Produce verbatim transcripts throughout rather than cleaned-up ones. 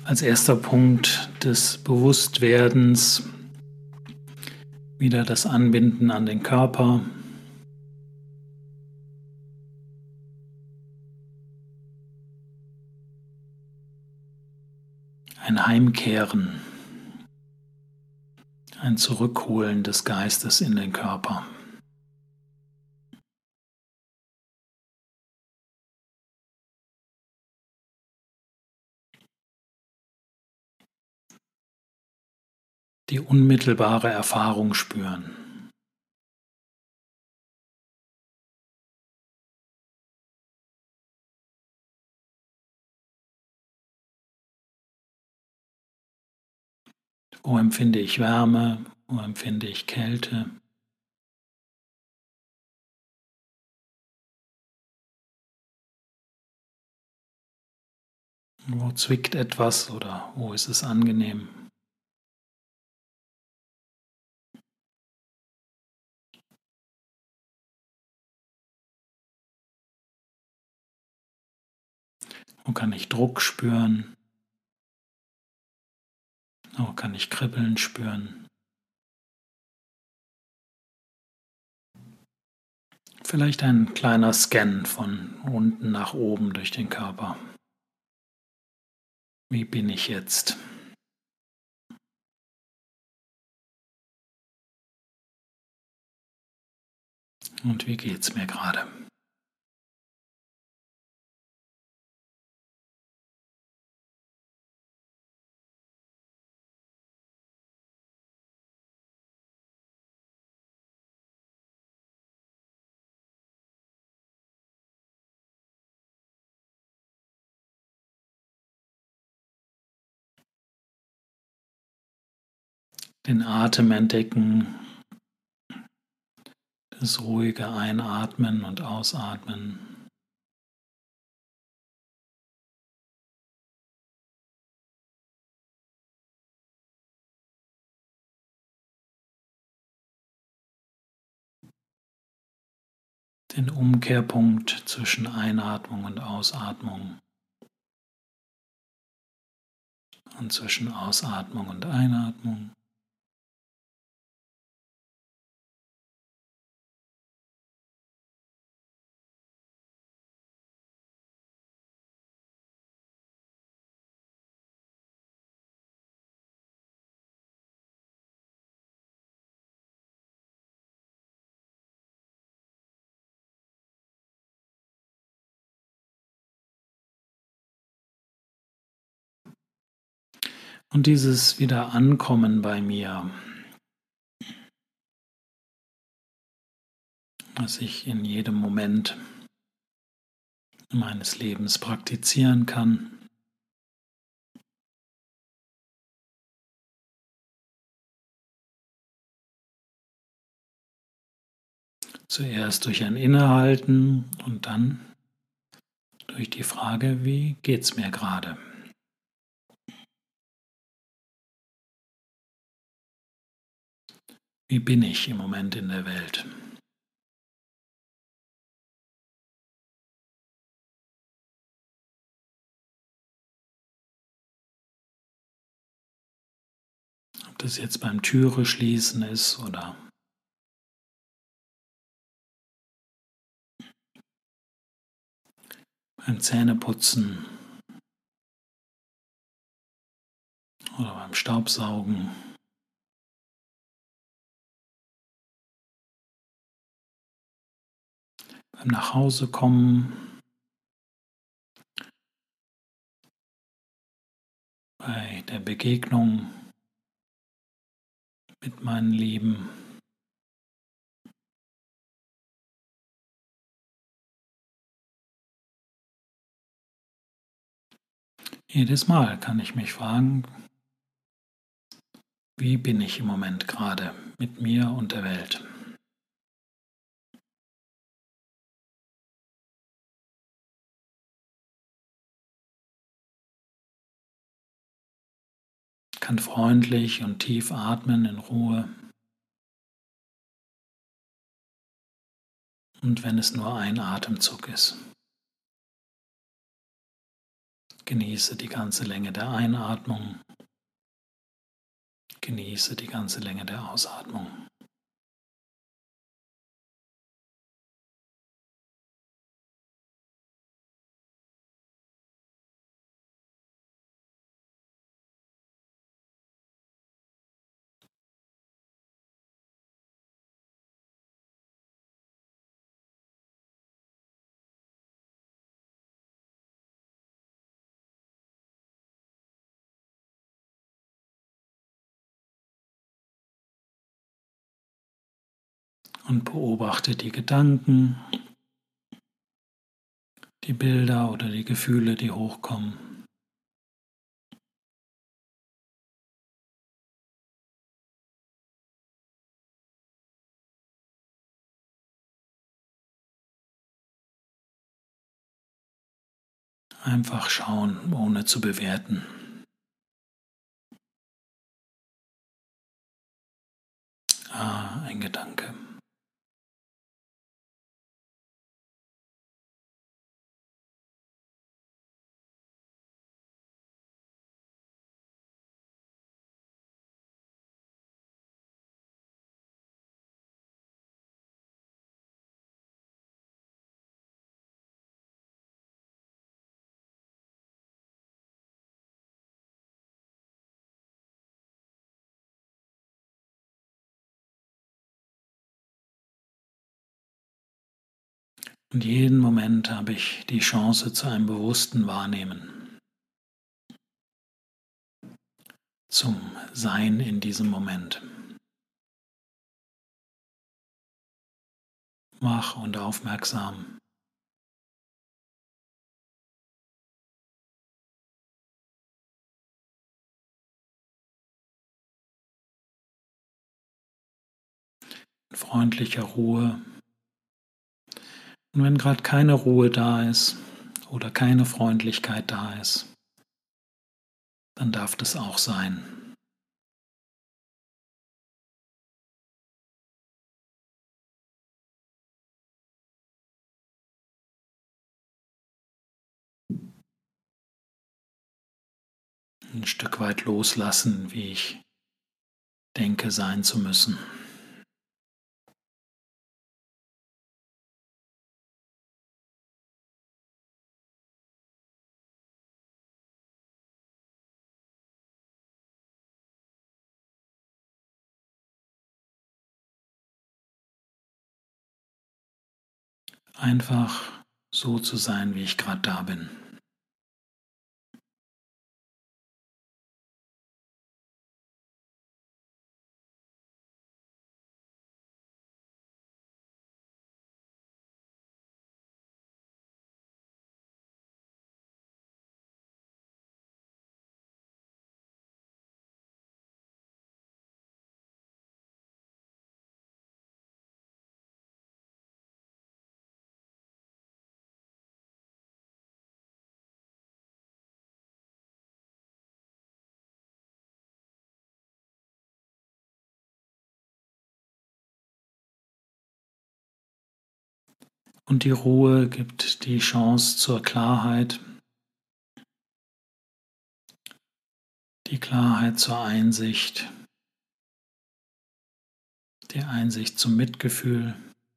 als erster Punkt des Bewusstwerdens wieder das Anbinden an den Körper. Ein Heimkehren, ein Zurückholen des Geistes in den Körper. Die unmittelbare Erfahrung spüren. Wo empfinde ich Wärme? Wo empfinde ich Kälte? Wo zwickt etwas oder wo ist es angenehm? Wo kann ich Druck spüren? Wo kann ich Kribbeln spüren? Vielleicht ein kleiner Scan von unten nach oben durch den Körper. Wie bin ich jetzt? Und wie geht's mir gerade? Den Atem entdecken, das ruhige Einatmen und Ausatmen. Den Umkehrpunkt zwischen Einatmung und Ausatmung und zwischen Ausatmung und Einatmung. Und dieses Wiederankommen bei mir, was ich in jedem Moment meines Lebens praktizieren kann. Zuerst durch ein Innehalten und dann durch die Frage, wie geht's mir gerade? Wie bin ich im Moment in der Welt? Ob das jetzt beim Türe schließen ist oder beim Zähneputzen oder beim Staubsaugen. Beim Nachhausekommen, bei der Begegnung mit meinen Lieben. Jedes Mal kann ich mich fragen, wie bin ich im Moment gerade mit mir und der Welt? Ich kann freundlich und tief atmen in Ruhe. Und wenn es nur ein Atemzug ist. Genieße die ganze Länge der Einatmung. Genieße die ganze Länge der Ausatmung. Und beobachte die Gedanken, die Bilder oder die Gefühle, die hochkommen. Einfach schauen, ohne zu bewerten. Ah, ein Gedanke. Und jeden Moment habe ich die Chance zu einem bewussten Wahrnehmen, zum Sein in diesem Moment. Wach und aufmerksam. In freundlicher Ruhe. Und wenn gerade keine Ruhe da ist oder keine Freundlichkeit da ist, dann darf das auch sein. Ein Stück weit loslassen, wie ich denke, sein zu müssen. Einfach so zu sein, wie ich gerade da bin. Und die Ruhe gibt die Chance zur Klarheit, die Klarheit zur Einsicht, die Einsicht zum Mitgefühl.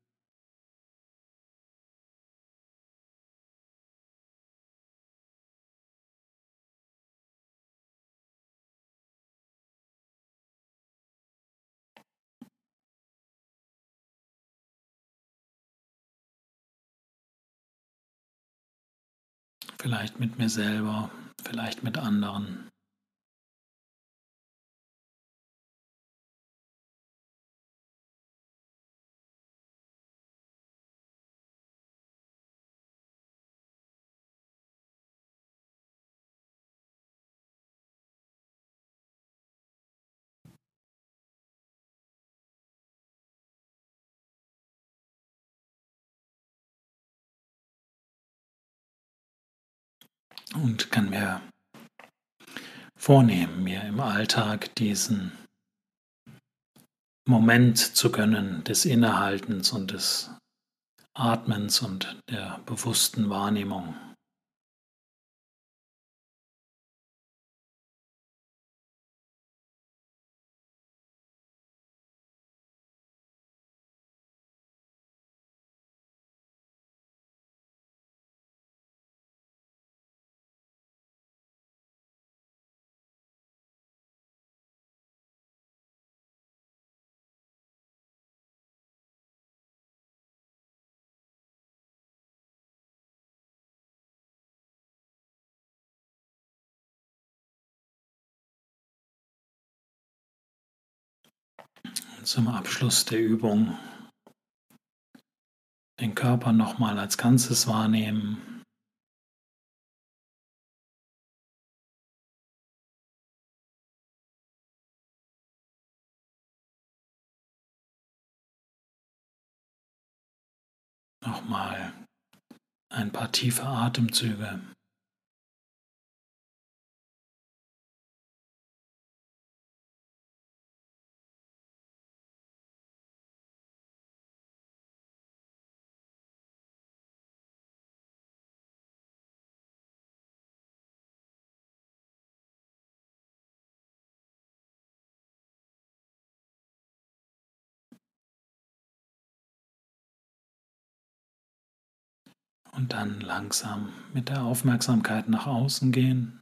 Vielleicht mit mir selber, vielleicht mit anderen. Und kann mir vornehmen, mir im Alltag diesen Moment zu gönnen des Innehaltens und des Atmens und der bewussten Wahrnehmung. Zum Abschluss der Übung den Körper nochmal als Ganzes wahrnehmen. Nochmal ein paar tiefe Atemzüge. Und dann langsam mit der Aufmerksamkeit nach außen gehen.